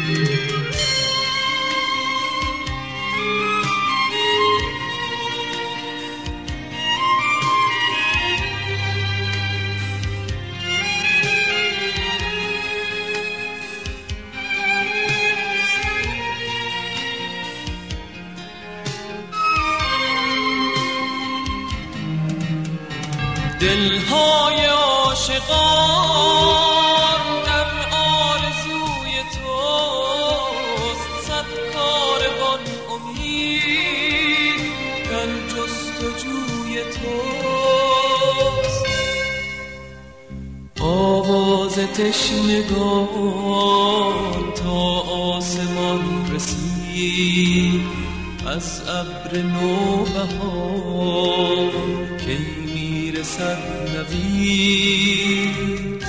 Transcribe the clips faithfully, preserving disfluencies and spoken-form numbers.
دلهای عاشقان در آرزوی توست، صد کاروان امید در جستجوی توست. آواز تشنگان تا آسمان رسید، از ابر نوبهار کی میرسد نوید.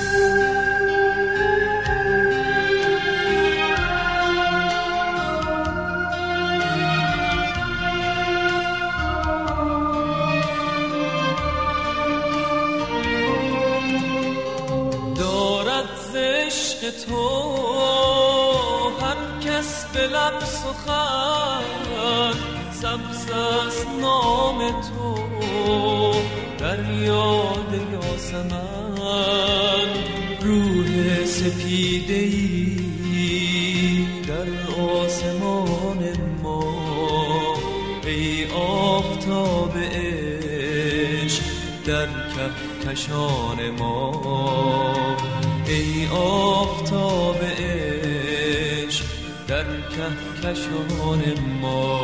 دارد ز عشق تو هر کس به لب سخن، سبز است نام تو در یاد یاسمن. روح سپیده‌ای در آسمان ما، ای آفتاب عشق در کهکشان ما، ای آفتاب عشق در کهکشان ما.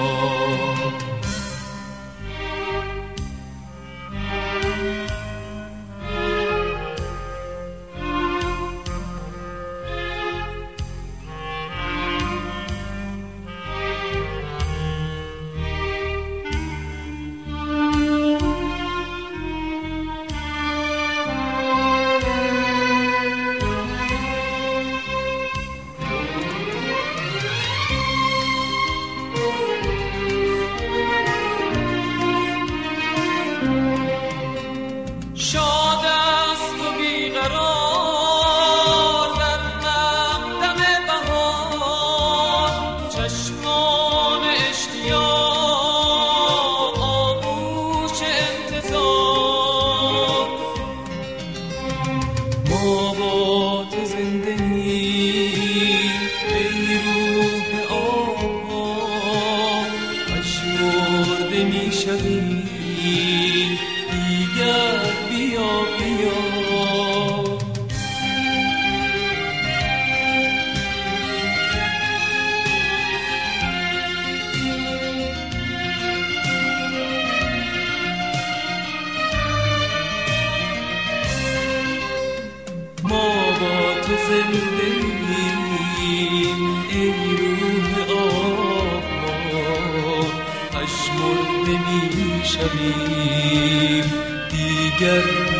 زندگیم ای روح آب ما، پژمرده می شویم دیگر